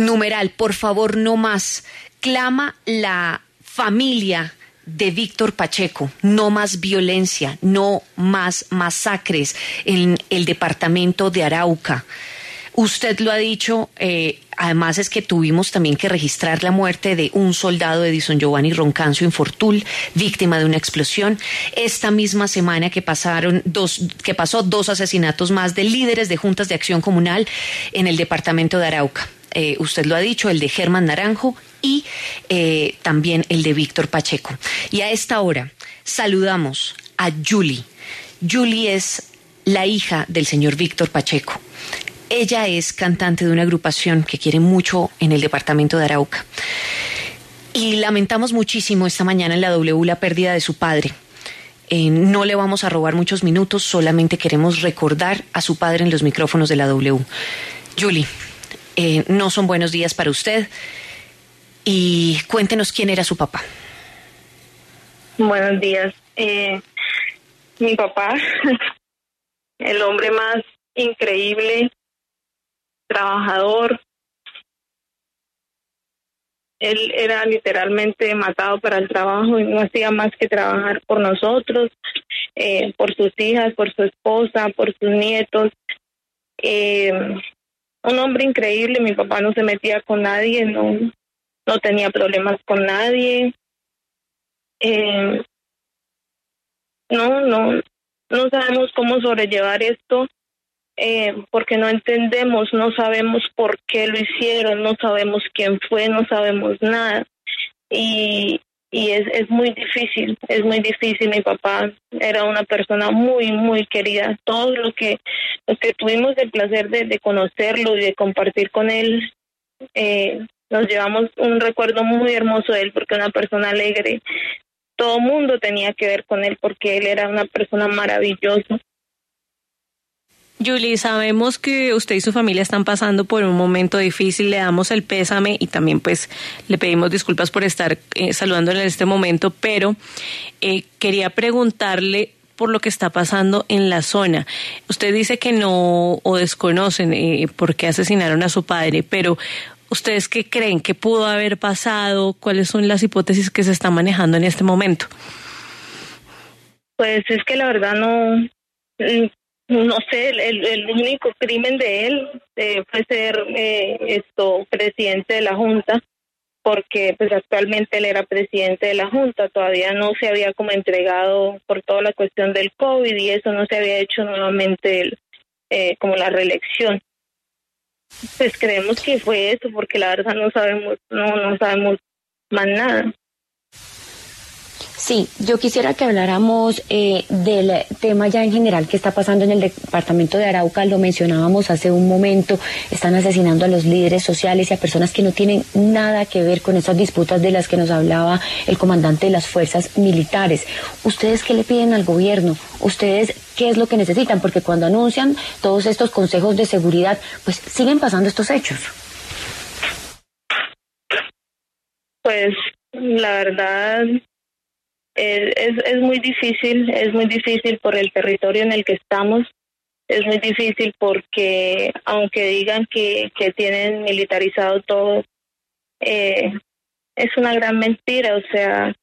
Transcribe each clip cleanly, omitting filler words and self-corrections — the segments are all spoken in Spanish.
Numeral, por favor, no más. Clama la familia de Víctor Pacheco, no más violencia, no más masacres en el departamento de Arauca. Usted lo ha dicho, además es que tuvimos también que registrar la muerte de un soldado de Edison Giovanni Roncancio en Fortul, víctima de una explosión. Esta misma semana que pasó dos asesinatos más de líderes de juntas de acción comunal en el departamento de Arauca. Usted lo ha dicho, el de Germán Naranjo y también el de Víctor Pacheco. Y a esta hora saludamos a Julie. Julie es la hija del señor Víctor Pacheco. Ella es cantante de una agrupación que quiere mucho en el departamento de Arauca. Y lamentamos muchísimo esta mañana en la W la pérdida de su padre. No le vamos a robar muchos minutos, solamente queremos recordar a su padre en los micrófonos de la W. Julie, no son buenos días para usted. Y cuéntenos quién era su papá. Buenos días. Mi papá, el hombre más increíble, trabajador. Él era literalmente matado para el trabajo y no hacía más que trabajar por nosotros, por sus hijas, por su esposa, por sus nietos. Un hombre increíble. Mi papá no se metía con nadie, no tenía problemas con nadie. No sabemos cómo sobrellevar esto, porque no entendemos, no sabemos por qué lo hicieron, no sabemos quién fue, no sabemos nada. Y es muy difícil, es muy difícil. Mi papá era una persona muy, muy querida. Todos los que tuvimos el placer de conocerlo y de compartir con él, nos llevamos un recuerdo muy hermoso de él, porque era una persona alegre. Todo mundo tenía que ver con él porque él era una persona maravillosa. Julie, sabemos que usted y su familia están pasando por un momento difícil, le damos el pésame y también pues le pedimos disculpas por estar saludándole en este momento, pero quería preguntarle por lo que está pasando en la zona. Usted dice que no o desconocen por qué asesinaron a su padre, pero ¿ustedes qué creen? ¿Qué pudo haber pasado? ¿Cuáles son las hipótesis que se están manejando en este momento? Pues es que la verdad no sé, el único crimen de él fue ser presidente de la Junta, porque pues actualmente él era presidente de la Junta, todavía no se había como entregado por toda la cuestión del COVID y eso, no se había hecho nuevamente como la reelección. Pues creemos que fue eso, porque la verdad no sabemos más nada. Sí, yo quisiera que habláramos del tema ya en general que está pasando en el departamento de Arauca. Lo mencionábamos hace un momento, están asesinando a los líderes sociales y a personas que no tienen nada que ver con esas disputas de las que nos hablaba el comandante de las fuerzas militares. ¿Ustedes qué le piden al gobierno? ¿Ustedes qué es lo que necesitan? Porque cuando anuncian todos estos consejos de seguridad, pues siguen pasando estos hechos. Pues la verdad es muy difícil por el territorio en el que estamos. Es muy difícil porque aunque digan que tienen militarizado todo, es una gran mentira. O sea,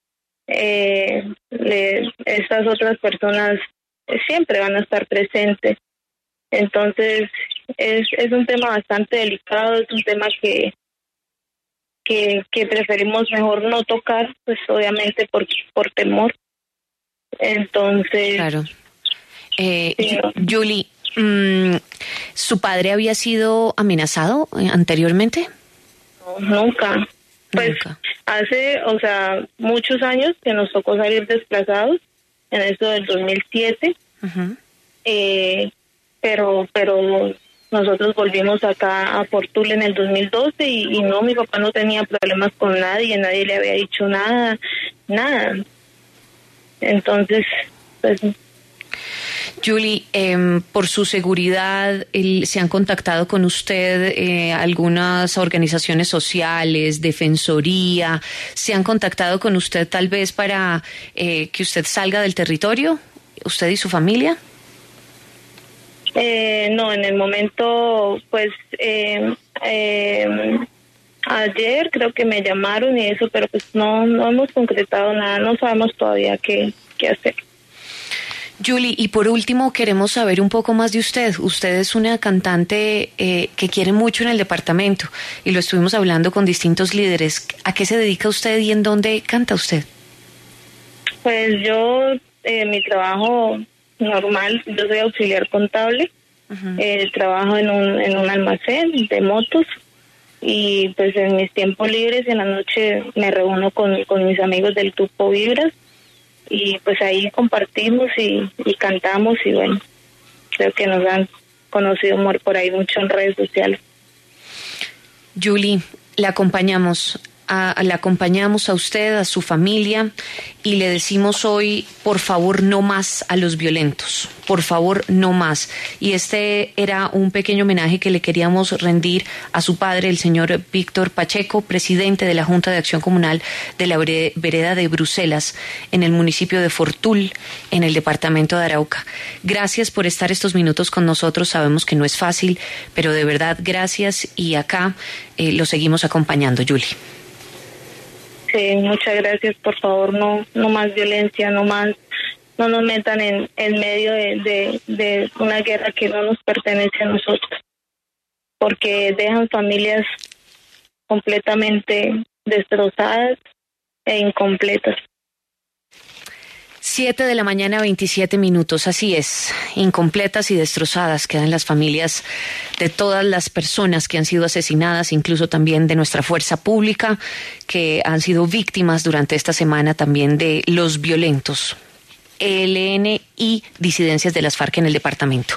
estas otras personas siempre van a estar presentes. Entonces es un tema bastante delicado, es un tema que preferimos mejor no tocar, pues obviamente por temor. Entonces, claro. Sí. Julie, ¿su padre había sido amenazado anteriormente? No, nunca. Pues Nunca. hace, muchos años que nos tocó salir desplazados, en eso del 2007, Uh-huh. pero nosotros volvimos acá a Fortul en el 2012 y no, mi papá no tenía problemas con nadie le había dicho nada. Entonces, pues... Julie, por su seguridad, ¿se han contactado con usted algunas organizaciones sociales, defensoría? ¿Se han contactado con usted tal vez para que usted salga del territorio, usted y su familia? No, en el momento, pues, ayer creo que me llamaron y eso, pero pues no hemos concretado nada, no sabemos todavía qué hacer. Julie, y por último queremos saber un poco más de usted. Usted es una cantante que quiere mucho en el departamento y lo estuvimos hablando con distintos líderes. ¿A qué se dedica usted y en dónde canta usted? Pues yo, mi trabajo normal, yo soy auxiliar contable, trabajo en un almacén de motos y pues en mis tiempos libres en la noche me reúno con mis amigos del grupo Vibras y pues ahí compartimos y cantamos y bueno, creo que nos han conocido por ahí mucho en redes sociales. Julie, la acompañamos a usted, a su familia y le decimos hoy, por favor, no más a los violentos, por favor, no más. Y este era un pequeño homenaje que le queríamos rendir a su padre, el señor Víctor Pacheco, presidente de la Junta de Acción Comunal de la vereda de Bruselas, en el municipio de Fortul, en el departamento de Arauca. Gracias por estar estos minutos con nosotros, sabemos que no es fácil, pero de verdad gracias y acá lo seguimos acompañando, Julie. Sí, muchas gracias, por favor, no más violencia, no nos metan en medio de una guerra que no nos pertenece a nosotros, porque dejan familias completamente destrozadas e incompletas. 7:27 a.m, así es, incompletas y destrozadas quedan las familias de todas las personas que han sido asesinadas, incluso también de nuestra fuerza pública, que han sido víctimas durante esta semana también de los violentos ELN y disidencias de las FARC en el departamento.